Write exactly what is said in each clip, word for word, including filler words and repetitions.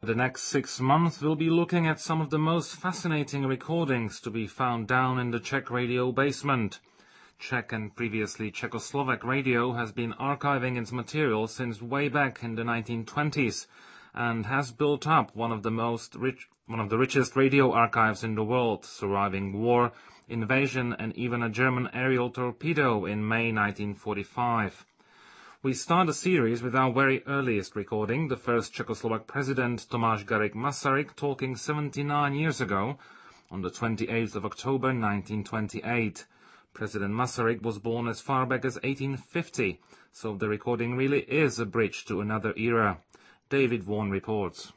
The next six months we'll be looking at some of the most fascinating recordings to be found down in the Czech radio basement. Czech and previously Czechoslovak radio has been archiving its material since way back in the nineteen twenties and has built up one of the most rich, one of the richest radio archives in the world, surviving war, invasion and even a German aerial torpedo in May nineteen forty-five. We start a series with our very earliest recording, the first Czechoslovak president Tomáš Garrigue Masaryk talking seventy-nine years ago, on the twenty-eighth of October nineteen twenty-eight. President Masaryk was born as far back as eighteen fifty, so the recording really is a bridge to another era. David Vaughan reports.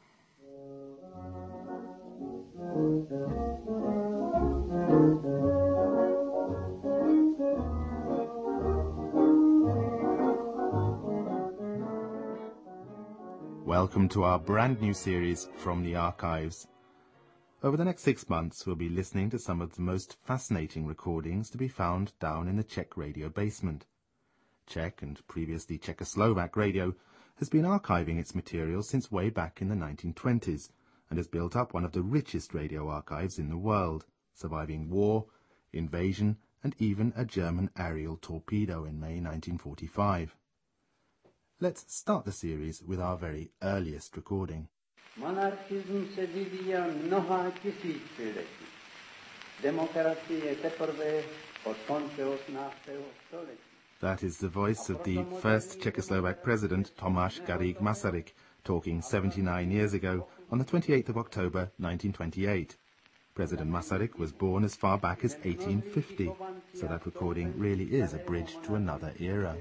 Welcome to our brand new series from the archives. Over the next six months we'll be listening to some of the most fascinating recordings to be found down in the Czech radio basement. Czech and previously Czechoslovak radio has been archiving its material since way back in the nineteen twenties and has built up one of the richest radio archives in the world, surviving war, invasion and even a German aerial torpedo in May nineteen forty-five. Let's start the series with our very earliest recording. Monarchism se vyvíjel mnoha tisíciletí. Demokracie teprve od konce osmnáctého století. That is the voice of the first Czechoslovak president, Tomáš Garrigue Masaryk, talking seventy-nine years ago on the twenty-eighth of October nineteen twenty-eight. President Masaryk was born as far back as eighteen fifty, so that recording really is a bridge to another era.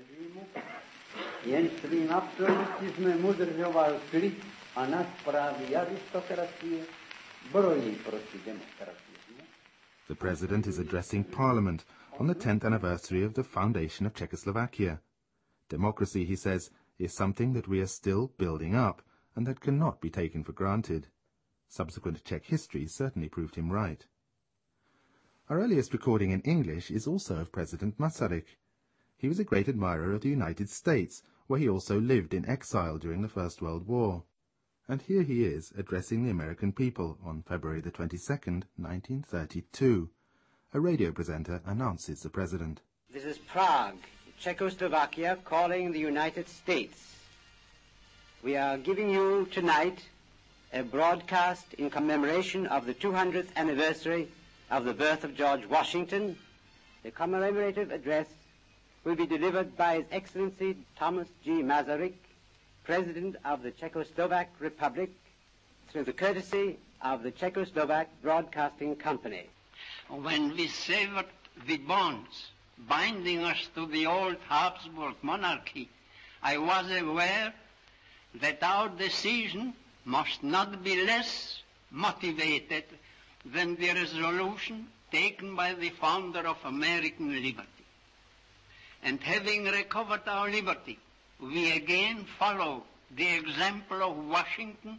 Jen svým absolutismem udržoval klid a nadprávy aristokracie, brojí proti demokracii. The president is addressing Parliament on the tenth anniversary of the foundation of Czechoslovakia. Democracy, he says, is something that we are still building up and that cannot be taken for granted. Subsequent Czech history certainly proved him right. Our earliest recording in English is also of President Masaryk. He was a great admirer of the United States, where he also lived in exile during the First World War. And here he is addressing the American people on February the twenty-second, nineteen thirty-two. A radio presenter announces the president. This is Prague, Czechoslovakia, calling the United States. We are giving you tonight a broadcast in commemoration of the two hundredth anniversary of the birth of George Washington. The commemorative address will be delivered by His Excellency Thomas G. Masaryk, President of the Czechoslovak Republic, through the courtesy of the Czechoslovak Broadcasting Company. When we severed the bonds binding us to the old Habsburg monarchy, I was aware that our decision must not be less motivated than the resolution taken by the founder of American liberty. And having recovered our liberty, we again follow the example of Washington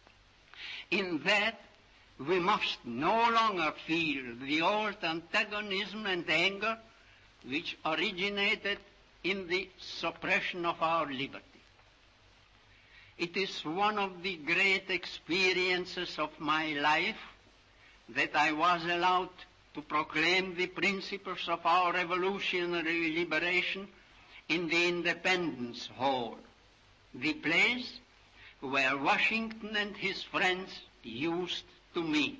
in that we must no longer feel the old antagonism and anger which originated in the suppression of our liberty. It is one of the great experiences of my life that I was allowed to proclaim the principles of our revolutionary liberation in the Independence Hall, the place where Washington and his friends used to meet.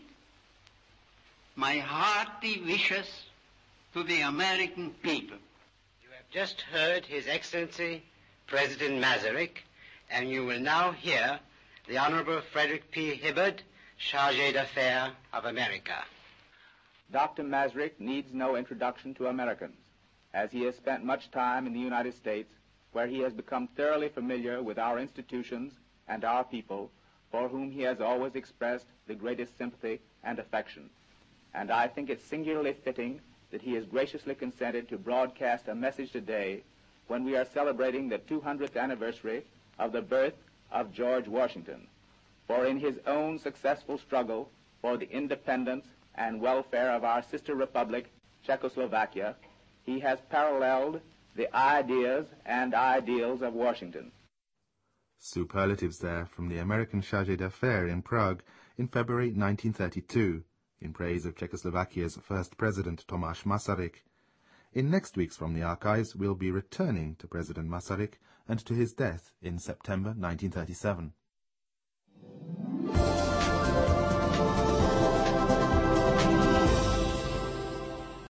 My hearty wishes to the American people. You have just heard His Excellency President Masaryk, and you will now hear the Honorable Frederick P. Hibbard, Chargé d'Affaires of America. Doctor Masaryk needs no introduction to Americans, as he has spent much time in the United States, where he has become thoroughly familiar with our institutions and our people, for whom he has always expressed the greatest sympathy and affection. And I think it singularly fitting that he has graciously consented to broadcast a message today when we are celebrating the two hundredth anniversary of the birth of George Washington. For in his own successful struggle for the independence and welfare of our sister republic, Czechoslovakia, he has paralleled the ideas and ideals of Washington. Superlatives there from the American chargé d'affaires in Prague in February nineteen thirty-two, in praise of Czechoslovakia's first president, Tomáš Masaryk. In next week's From the Archives, we'll be returning to President Masaryk and to his death in September nineteen thirty-seven.